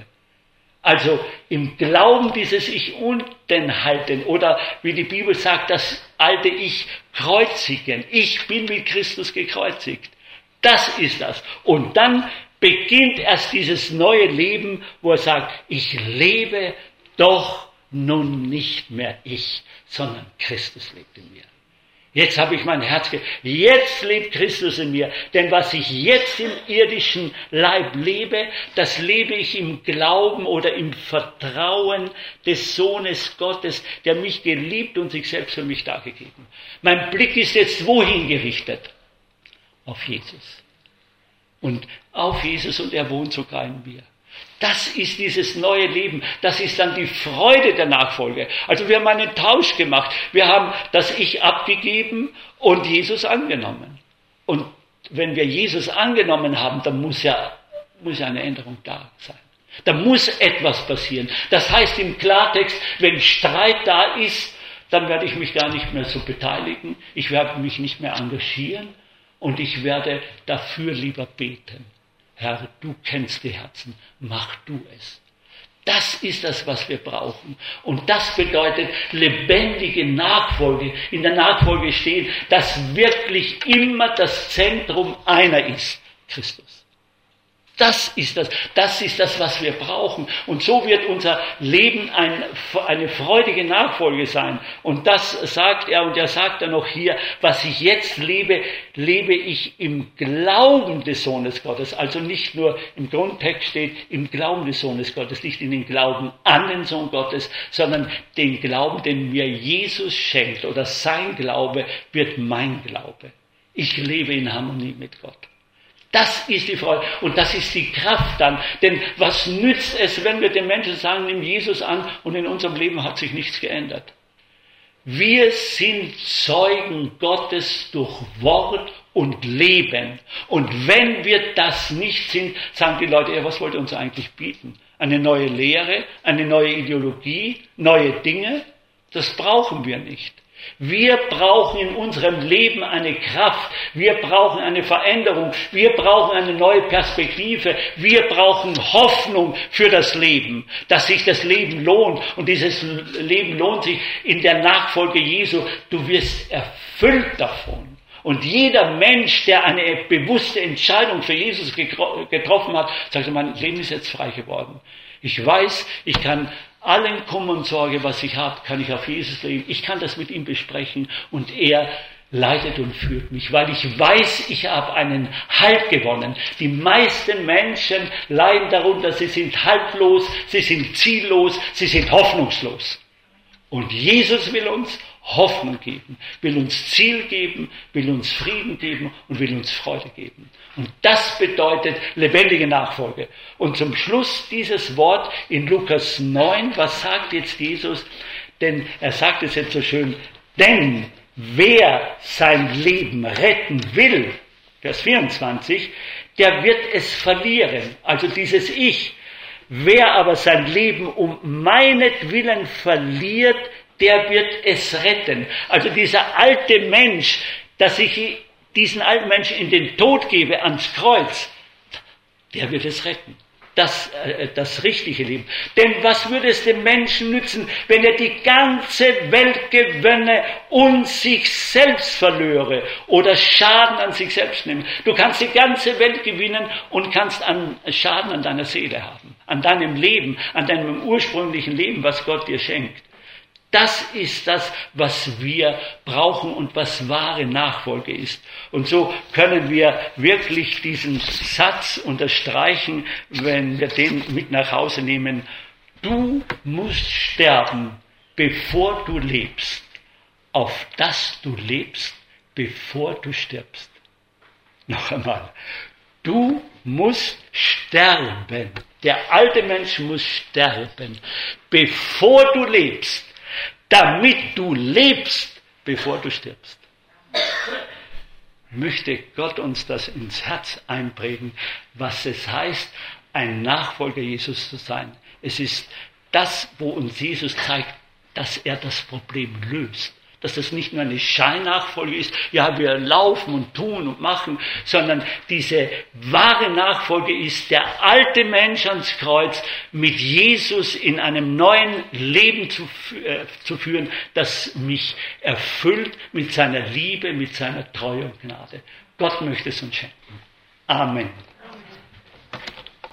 Also im Glauben dieses Ich unten halten oder wie die Bibel sagt, das alte Ich kreuzigen. Ich bin mit Christus gekreuzigt. Das ist das. Und dann beginnt erst dieses neue Leben, wo er sagt, ich lebe doch nun nicht mehr ich, sondern Christus lebt in mir. Jetzt habe ich mein Herz jetzt lebt Christus in mir. Denn was ich jetzt im irdischen Leib lebe, das lebe ich im Glauben oder im Vertrauen des Sohnes Gottes, der mich geliebt und sich selbst für mich dargegeben. Mein Blick ist jetzt wohin gerichtet? Auf Jesus. Und auf Jesus, und er wohnt sogar in mir. Das ist dieses neue Leben. Das ist dann die Freude der Nachfolge. Also wir haben einen Tausch gemacht. Wir haben das Ich abgegeben und Jesus angenommen. Und wenn wir Jesus angenommen haben, dann muss ja eine Änderung da sein. Da muss etwas passieren. Das heißt im Klartext, wenn Streit da ist, dann werde ich mich gar nicht mehr so beteiligen. Ich werde mich nicht mehr engagieren und ich werde dafür lieber beten. Herr, du kennst die Herzen, mach du es. Das ist das, was wir brauchen. Und das bedeutet lebendige Nachfolge, in der Nachfolge stehen, dass wirklich immer das Zentrum einer ist, Christus. Das ist das, was wir brauchen. Und so wird unser Leben eine freudige Nachfolge sein. Und das sagt er, und er sagt dann noch hier, was ich jetzt lebe, lebe ich im Glauben des Sohnes Gottes. Also nicht nur im Grundtext steht, im Glauben des Sohnes Gottes, nicht in den Glauben an den Sohn Gottes, sondern den Glauben, den mir Jesus schenkt. Oder sein Glaube wird mein Glaube. Ich lebe in Harmonie mit Gott. Das ist die Freude und das ist die Kraft dann. Denn was nützt es, wenn wir den Menschen sagen, nimm Jesus an und in unserem Leben hat sich nichts geändert? Wir sind Zeugen Gottes durch Wort und Leben. Und wenn wir das nicht sind, sagen die Leute, ja, was wollt ihr uns eigentlich bieten? Eine neue Lehre, eine neue Ideologie, neue Dinge? Das brauchen wir nicht. Wir brauchen in unserem Leben eine Kraft, wir brauchen eine Veränderung, wir brauchen eine neue Perspektive, wir brauchen Hoffnung für das Leben, dass sich das Leben lohnt und dieses Leben lohnt sich in der Nachfolge Jesu. Du wirst erfüllt davon. Und jeder Mensch, der eine bewusste Entscheidung für Jesus getroffen hat, sagt, mein Leben ist jetzt frei geworden. Ich weiß, ich kann allen Kummer und Sorge, was ich habe, kann ich auf Jesus leben. Ich kann das mit ihm besprechen und er leitet und führt mich, weil ich weiß, ich habe einen Halt gewonnen. Die meisten Menschen leiden darunter, sie sind haltlos, sie sind ziellos, sie sind hoffnungslos. Und Jesus will uns Hoffnung geben, will uns Ziel geben, will uns Frieden geben und will uns Freude geben. Und das bedeutet lebendige Nachfolge. Und zum Schluss dieses Wort in Lukas 9, was sagt jetzt Jesus? Denn er sagt es jetzt so schön, denn wer sein Leben retten will, Vers 24, der wird es verlieren. Also dieses Ich. Wer aber sein Leben um meinetwillen verliert, der wird es retten. Also dieser alte Mensch, dass ich diesen alten Menschen in den Tod gebe, ans Kreuz, der wird es retten. das richtige Leben. Denn was würde es dem Menschen nützen, wenn er die ganze Welt gewönne und sich selbst verlöre oder Schaden an sich selbst nehmen? Du kannst die ganze Welt gewinnen und kannst Schaden an deiner Seele haben, an deinem Leben, an deinem ursprünglichen Leben, was Gott dir schenkt. Das ist das, was wir brauchen und was wahre Nachfolge ist. Und so können wir wirklich diesen Satz unterstreichen, wenn wir den mit nach Hause nehmen. Du musst sterben, bevor du lebst, auf dass du lebst, bevor du stirbst. Noch einmal. Du musst sterben. Der alte Mensch muss sterben, bevor du lebst, damit du lebst, bevor du stirbst. Möchte Gott uns das ins Herz einprägen, was es heißt, ein Nachfolger Jesus zu sein. Es ist das, wo uns Jesus zeigt, dass er das Problem löst. Dass das nicht nur eine Scheinnachfolge ist, ja, wir laufen und tun und machen, sondern diese wahre Nachfolge ist, der alte Mensch ans Kreuz mit Jesus in einem neuen Leben zu führen, das mich erfüllt mit seiner Liebe, mit seiner Treue und Gnade. Gott möchte es uns schenken. Amen.